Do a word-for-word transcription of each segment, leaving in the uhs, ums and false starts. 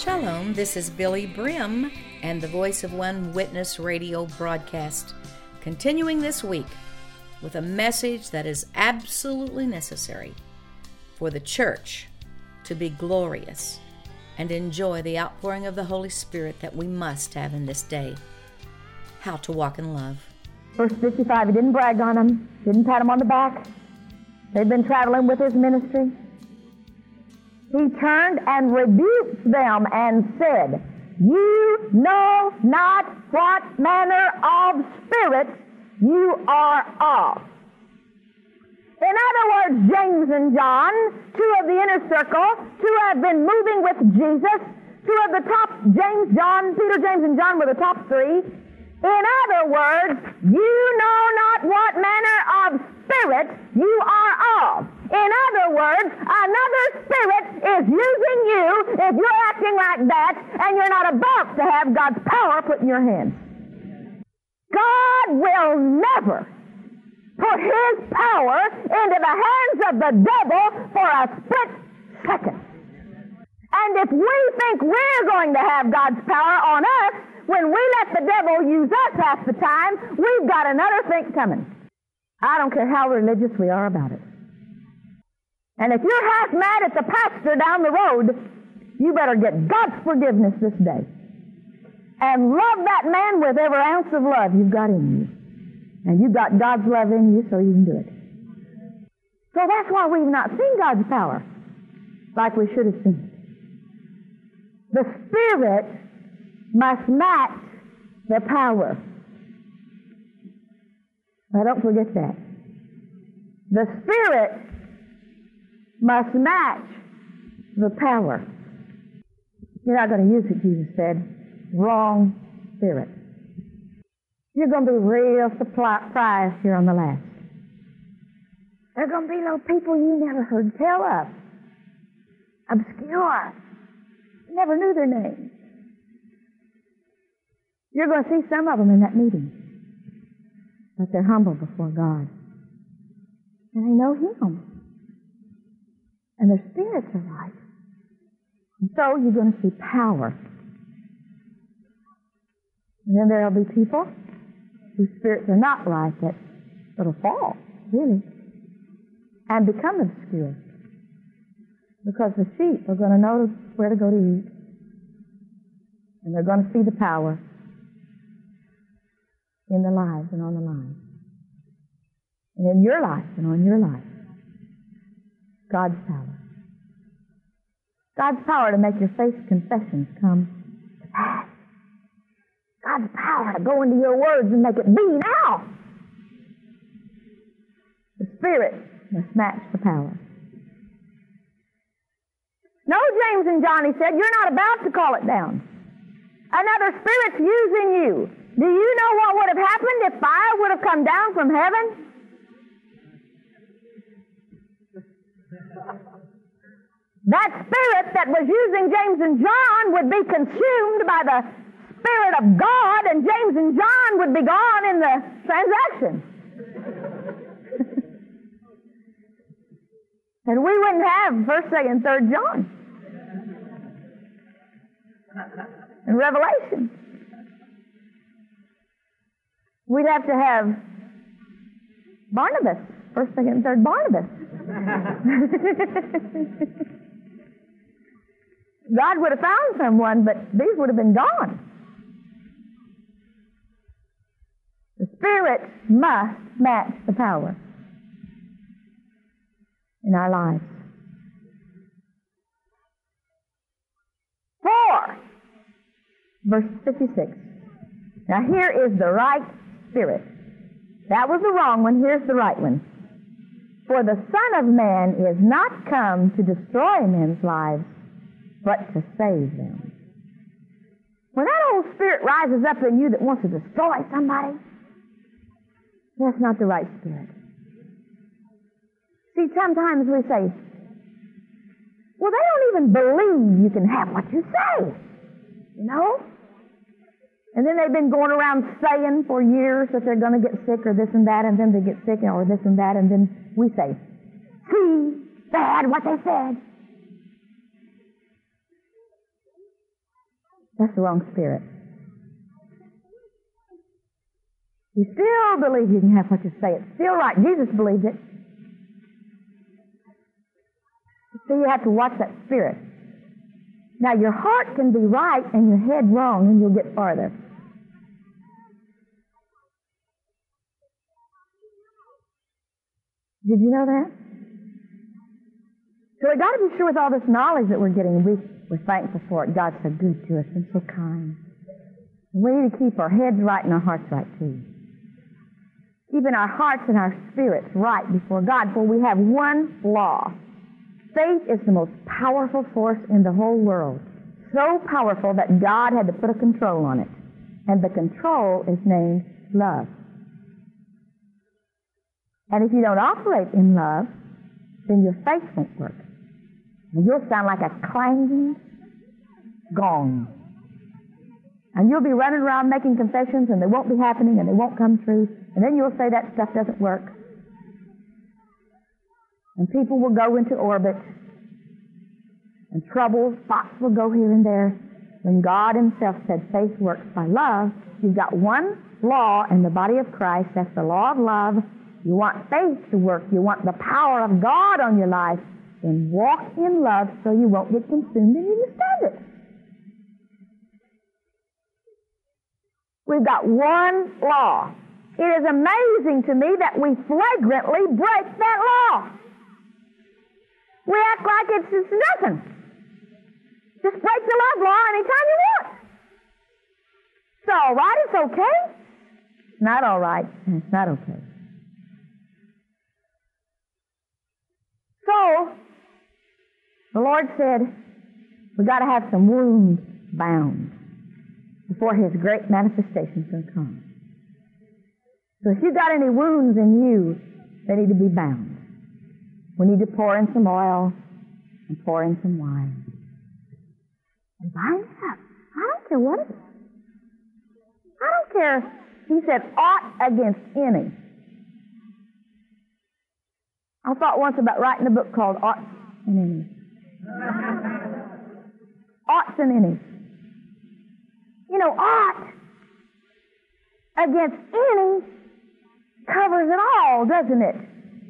Shalom, this is Billy Brim and the Voice of One Witness radio broadcast, continuing this week with a message that is absolutely necessary for the church to be glorious and enjoy the outpouring of the Holy Spirit that we must have in this day. How to walk in love. Verse fifty-five, he didn't brag on them, didn't pat them on the back. They'd been traveling with his ministry. He turned and rebuked them and said, "You know not what manner of spirit you are of." In other words, James and John, two of the inner circle, two have been moving with Jesus, two of the top, James, John, Peter, James, and John were the top three. In other words, you know not what manner of spirit you are of. In other words, another spirit is using you if you're acting like that and you're not about to have God's power put in your hands. God will never put His power into the hands of the devil for a split second. And if we think we're going to have God's power on us, when we let the devil use us half the time, we've got another think coming. I don't care how religious we are about it. And if you're half mad at the pastor down the road, you better get God's forgiveness this day. And love that man with every ounce of love you've got in you. And you've got God's love in you, so you can do it. So that's why we've not seen God's power like we should have seen it. The Spirit must match the power. Now don't forget that. The Spirit must match the power. You're not going to use it, Jesus said. Wrong spirit. You're going to be real surprised here on the last. There are going to be little people you never heard tell of. Obscure. You never knew their names. You're going to see some of them in that meeting. But they're humble before God. And they know Him. And their spirits are right. And so you're going to see power. And then there'll be people whose spirits are not right that will fall, really, and become obscure. Because the sheep are going to know where to go to eat. And they're going to see the power in their lives and on the line. And in your life and on your life. God's power. God's power to make your faith confessions come to pass. God's power to go into your words and make it be now. The Spirit must match the power. No, James and John, he said, you're not about to call it down. Another spirit's using you. Do you know what would have happened if fire would have come down from heaven? That spirit that was using James and John would be consumed by the Spirit of God, and James and John would be gone in the transaction. And we wouldn't have First, Second, Third John and Revelation. We'd have to have Barnabas, First, Second, Third Barnabas. God would have found someone, but these would have been gone. The Spirit must match the power in our lives. Four, verse fifty-six. Now here is the right spirit. That was the wrong one. Here's the right one. For the Son of Man is not come to destroy men's lives, but to save them. When that old spirit rises up in you that wants to destroy somebody, that's not the right spirit. See, sometimes we say, well, they don't even believe you can have what you say. You know? And then they've been going around saying for years that they're going to get sick or this and that, and then they get sick or this and that, and then we say, see, they had what they said. That's the wrong spirit. You still believe you can have what you say. It's still right. Jesus believed it. So you have to watch that spirit. Now, your heart can be right and your head wrong, and you'll get farther. Did you know that? So we've got to be sure with all this knowledge that we're getting, we, we're thankful for it. God's so good to us and so kind. We need to keep our heads right and our hearts right, too. Keeping our hearts and our spirits right before God, for we have one law. Faith is the most powerful force in the whole world. So powerful that God had to put a control on it. And the control is named love. And if you don't operate in love, then your faith won't work. And you'll sound like a clanging gong. And you'll be running around making confessions, and they won't be happening, and they won't come true. And then you'll say that stuff doesn't work. And people will go into orbit, and troubles, spots will go here and there. When God himself said faith works by love, you've got one law in the body of Christ. That's the law of love. You want faith to work. You want the power of God on your life. Then walk in love so you won't get consumed and you understand it. We've got one law. It is amazing to me that we flagrantly break that law. We act like it's just nothing. Just break the love law anytime you want. It's all right, it's okay. It's not all right, and it's not okay. So, the Lord said, we've got to have some wounds bound before his great manifestations can come. So if you've got any wounds in you, they need to be bound. We need to pour in some oil and pour in some wine. And bind it up. I don't care what it is. I don't care. He said, ought against any. I thought once about writing a book called Oughts and Innies. Oughts and Innies. You know, ought against any covers it all, doesn't it?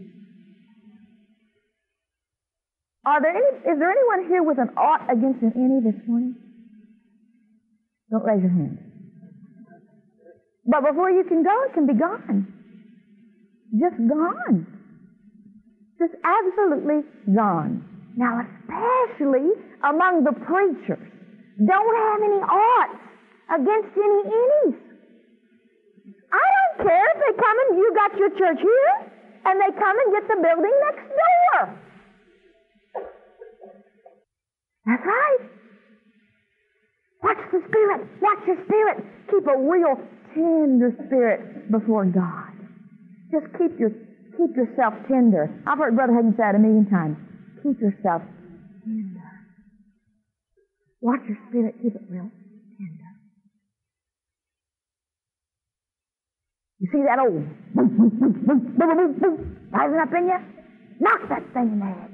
Are there any, is there anyone here with an ought against an any this morning? Don't raise your hand. But before you can go, it can be gone. Just gone. Just absolutely gone. Now, especially among the preachers, don't have any oughts against any innies. I don't care if they come and you got your church here, and they come and get the building next door. That's right. Watch the Spirit. Watch your spirit. Keep a real tender spirit before God. Just keep your keep yourself tender. I've heard Brother Hagin say it a million times. Keep yourself tender. Watch your spirit. Keep it real tender. You see that old boom, boom, boom, boom, boom, boom, boom, rising up in you? Knock that thing in the head.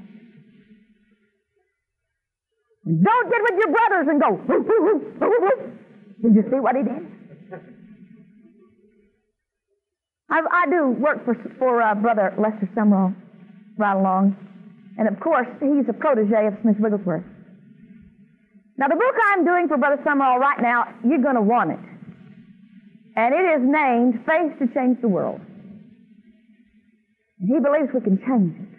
And don't get with your brothers and go, woo, woo, woo, woo, woo. Did you see what he did? I, I do work for, for uh, Brother Lester Sumrall right along. And of course, he's a protege of Smith Wigglesworth. Now, the book I'm doing for Brother Sumrall right now, you're going to want it. And it is named Faith to Change the World. And he believes we can change it.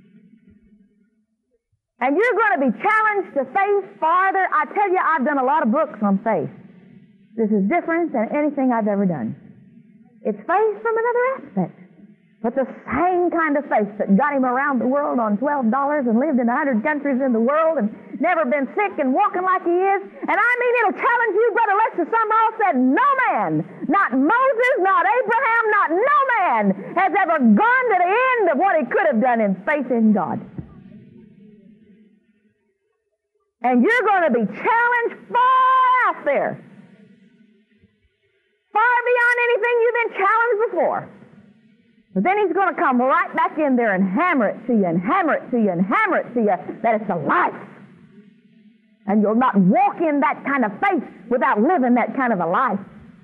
And you're going to be challenged to faith farther. I tell you, I've done a lot of books on faith. This is different than anything I've ever done. It's faith from another aspect. But the same kind of faith that got him around the world on twelve dollars and lived in a hundred countries in the world and never been sick and walking like he is. And I mean, it'll challenge you. Brother Lester Sumrall said, no man, not Moses, not Abraham, not no man has ever gone to the end of what he could have done in faith in God. And you're going to be challenged far out there. Far beyond anything you've been challenged before. But then he's going to come right back in there and hammer it to you, and hammer it to you, and hammer it to you, that it's a life. And you'll not walk in that kind of faith without living that kind of a life.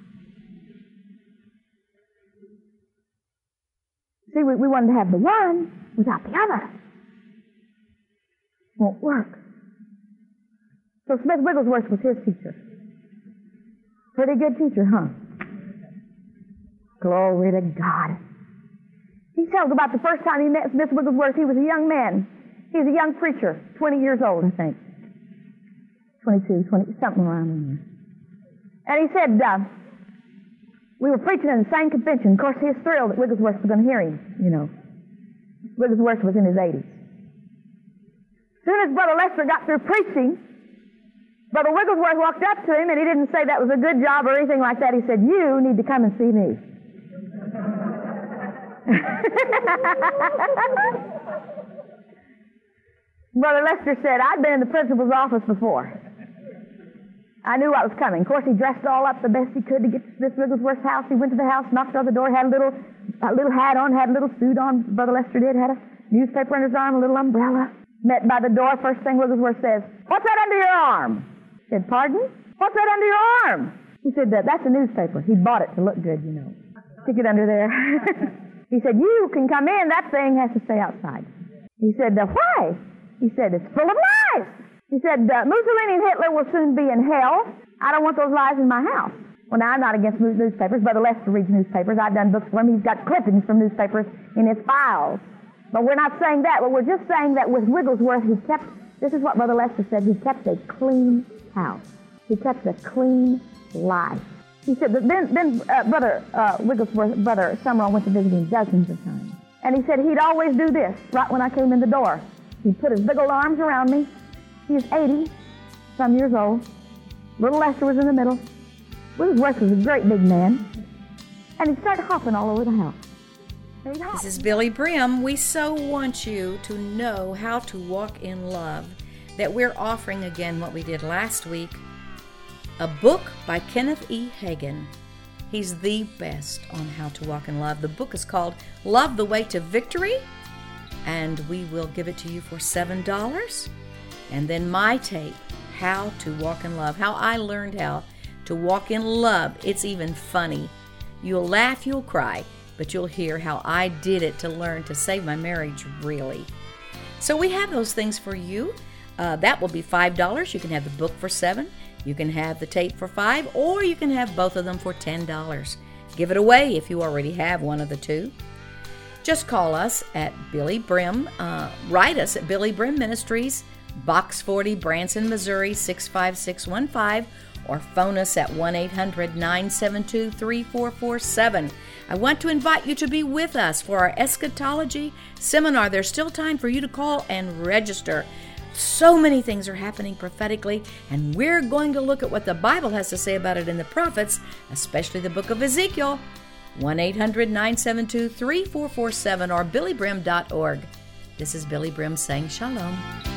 See, we, we wanted to have the one without the other. Won't work. So Smith Wigglesworth was his teacher. Pretty good teacher, huh? Glory to God. He tells about the first time he met Smith Wigglesworth. He was a young man. He was a young preacher, twenty years old, I think. twenty-two, twenty, something around there. And he said, uh, we were preaching in the same convention. Of course, he was thrilled that Wigglesworth was going to hear him, you know. Wigglesworth was in his eighties. As soon as Brother Lester got through preaching, Brother Wigglesworth walked up to him, and he didn't say that was a good job or anything like that. He said, you need to come and see me. Brother Lester said, I'd been in the principal's office before. I knew what was coming. Of course, he dressed all up the best he could to get to Smith Wigglesworth's house. He went to the house, knocked on the door, had a little, a little hat on, had a little suit on. Brother Lester did, had a newspaper under his arm, a little umbrella. Met by the door. First thing Wigglesworth says, what's that under your arm? I said, pardon? What's that under your arm? He said, that's a newspaper. He bought it to look good, you know. Stick it under there. He said, you can come in. That thing has to stay outside. He said, uh, why? He said, it's full of lies. He said, uh, Mussolini and Hitler will soon be in hell. I don't want those lies in my house. Well, now, I'm not against newspapers. Brother Lester reads newspapers. I've done books for him. He's got clippings from newspapers in his files. But we're not saying that. But we're just saying that with Wigglesworth, he kept, this is what Brother Lester said, he kept a clean house. He kept a clean life. He said, that then, then uh, Brother uh, Wigglesworth, Brother Summerall went to visit him dozens of times. And he said he'd always do this right when I came in the door. He'd put his big old arms around me. He was eighty, some years old. Little Lester was in the middle. Wigglesworth was a great big man. And he'd start hopping all over the house. This is Billy Brim. We so want you to know how to walk in love that we're offering again what we did last week, a book by Kenneth E. Hagin. He's the best on how to walk in love. The book is called Love the Way to Victory, and we will give it to you for seven dollars. And then my tape, How to Walk in Love, how I learned how to walk in love. It's even funny. You'll laugh, you'll cry, but you'll hear how I did it to learn to save my marriage, really. So we have those things for you. Uh, that will be five dollars. You can have the book for seven dollars. You can have the tape for five dollars, or you can have both of them for ten dollars. Give it away if you already have one of the two. Just call us at Billy Brim. Uh, write us at Billy Brim Ministries, Box forty, Branson, Missouri, six five six one five, or phone us at one eight hundred nine seven two three four four seven. I want to invite you to be with us for our eschatology seminar. There's still time for you to call and register. So many things are happening prophetically, and we're going to look at what the Bible has to say about it in the prophets, especially the book of Ezekiel. one eight hundred nine seven two three four four seven or billy brim dot org. This is Billy Brim saying shalom.